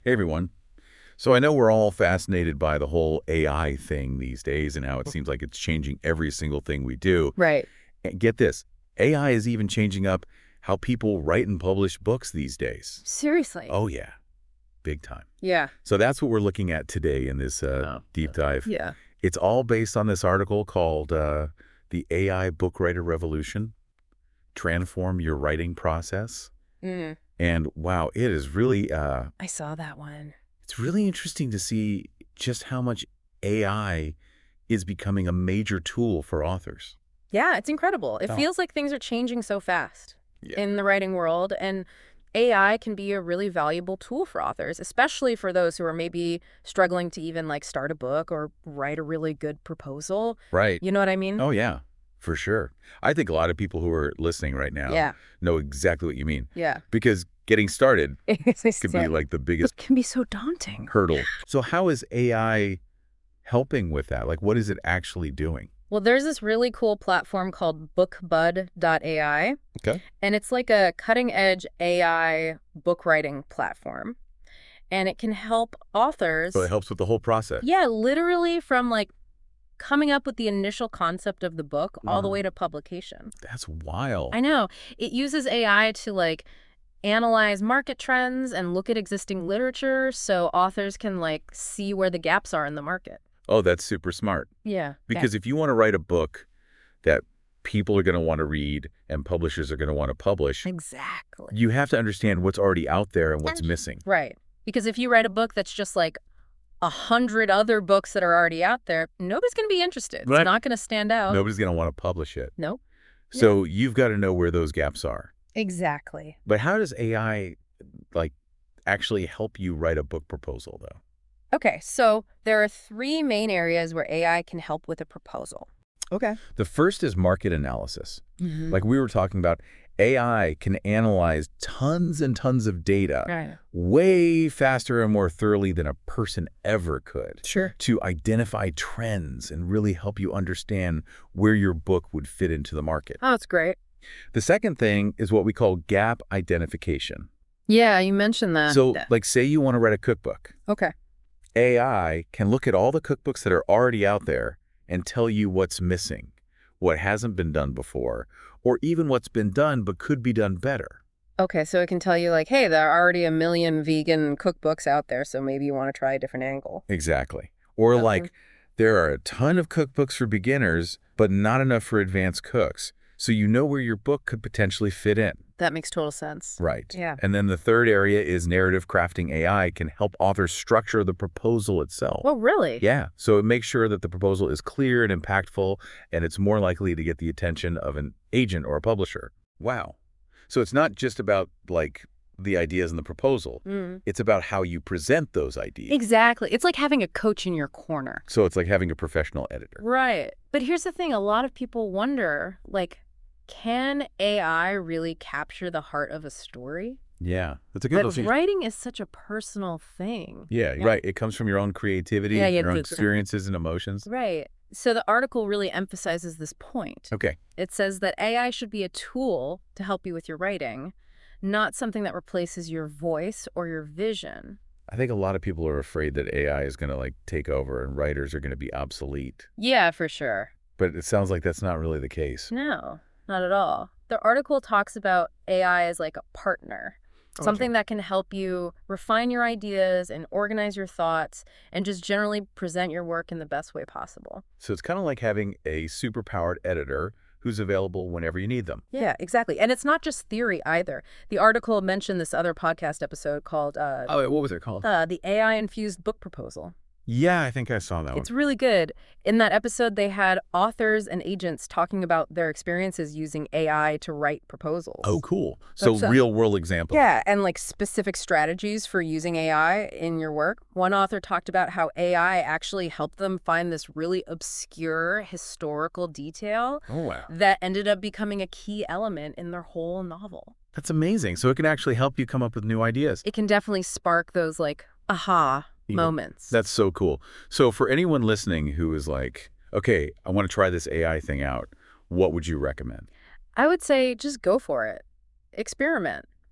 Hey everyone. So I know we're all fascinated by the whole AI thing these days and how it seems like it's changing every single thing we do. Right. And get this, AI is even changing up how people write and publish books these days. Seriously. Oh yeah, big time. Yeah. So that's what we're looking at today in this Oh, deep dive. Yeah. It's all based on this article called The AI Book Writer Revolution, Transform Your Writing Process. Mm, And wow, it is really I saw that one. it's really interesting to see just how much AI is becoming a major tool for authors. Yeah, it's incredible. It Oh. feels like things are changing so fast Yeah. in the writing world, and AI can be a really valuable tool for authors, especially for those who are maybe struggling to even like start a book or write a really good proposal. Right. You know what I mean? Oh, yeah, for sure. I think a lot of people who are listening right now Yeah. know exactly what you mean Yeah. because getting started It could be like the biggest can be so daunting. hurdle. So how is AI helping with that? Like, what is it actually doing? Well, there's this really cool platform called bookbud.ai. Okay. And it's like a cutting-edge AI book writing platform. And it can help authors. So it helps with the whole process. Yeah, literally from like coming up with the initial concept of the book all the Uh-huh. way to publication. That's wild. I know. It uses AI to like analyze market trends and look at existing literature so authors can like see where the gaps are in the market. Oh, that's super smart. Yeah. Because if you want to write a book that people are going to want to read and publishers are going to want to publish, Exactly. you have to understand what's already out there and what's missing. Right. Because if you write a book that's just like 100 other books that are already out there, nobody's going to be interested. Right. It's not going to stand out. Nobody's going to want to publish it. Nope. So you've got to know where those gaps are. Exactly. But how does AI like actually help you write a book proposal though? Okay, so there are three main areas where AI can help with a proposal. Okay. The first is market analysis. Mm-hmm. Like we were talking about, AI can analyze tons and tons of data Right. way faster and more thoroughly than a person ever could. Sure. To identify trends and really help you understand where your book would fit into the market. Oh, that's great. The second thing is what we call gap identification. Yeah, you mentioned that. So, like, say you want to write a cookbook. Okay. AI can look at all the cookbooks that are already out there and tell you what's missing, what hasn't been done before, or even what's been done but could be done better. Okay, so it can tell you like, hey, there are already 1 million vegan cookbooks out there, so maybe you want to try a different angle. Exactly. Or Okay. like, there are a ton of cookbooks for beginners, but not enough for advanced cooks. So you know where your book could potentially fit in. That makes total sense. Right. Yeah. And then the third area is narrative crafting. AI can help authors structure the proposal itself. Oh, really? Yeah. So it makes sure that the proposal is clear and impactful, and it's more likely to get the attention of an agent or a publisher. Wow. So it's not just about like the ideas in the proposal. Mm. It's about how you present those ideas. Exactly. It's like having a coach in your corner. So it's like having a professional editor. Right. But here's the thing. A lot of people wonder, like, can AI really capture the heart of a story? Yeah. That's a good But question. writing is such a personal thing. Yeah, Yeah. right. It comes from your own creativity, Yeah, yeah, your own that's- experiences and emotions. Right. So the article really emphasizes this point. Okay. It says that AI should be a tool to help you with your writing, not something that replaces your voice or your vision. I think a lot of people are afraid that AI is going to like take over and writers are going to be obsolete. Yeah, for sure. But it sounds like that's not really the case. No, not at all. The article talks about AI as like a partner, something that can help you refine your ideas and organize your thoughts and just generally present your work in the best way possible. So it's kind of like having a superpowered editor who's available whenever you need them. Yeah, exactly. And it's not just theory either. The article mentioned this other podcast episode called Oh, what was it called? The AI-Infused Book Proposal. Yeah, I think I saw that It's really good. In that episode, they had authors and agents talking about their experiences using AI to write proposals. Oh, cool. So That's, real world examples. Yeah, and like specific strategies for using AI in your work. One author talked about how AI actually helped them find this really obscure historical detail Oh, wow. that ended up becoming a key element in their whole novel. That's amazing. So it can actually help you come up with new ideas. It can definitely spark those like aha moments. That's so cool. So for anyone listening who is like, okay, I want to try this AI thing out, what would you recommend? I would say just go for it. Experiment.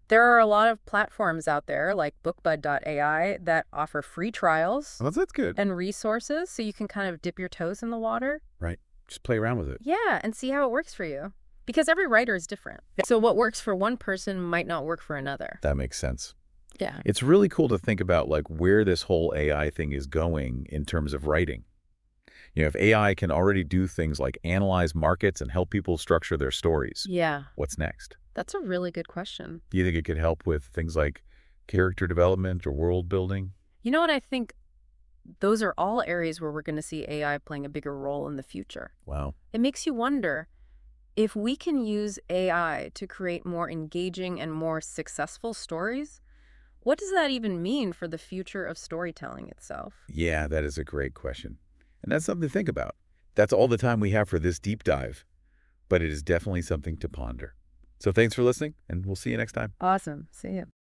There are a lot of platforms out there like BookBud.ai that offer free trials Well, that's good. and resources so you can kind of dip your toes in the water. Right. Just play around with it. Yeah, and see how it works for you. Because every writer is different. So what works for one person might not work for another. That makes sense. Yeah. It's really cool to think about like where this whole AI thing is going in terms of writing. If AI can already do things like analyze markets and help people structure their stories, Yeah, what's next? that's a really good question. Do you think it could help with things like character development or world building? You know what? I think those are all areas where we're going to see AI playing a bigger role in the future. Wow. It makes you wonder if we can use AI to create more engaging and more successful stories. What does that even mean for the future of storytelling itself? Yeah, that is a great question. And that's something to think about. That's all the time we have for this deep dive, but it is definitely something to ponder. So thanks for listening, and we'll see you next time. Awesome. See you.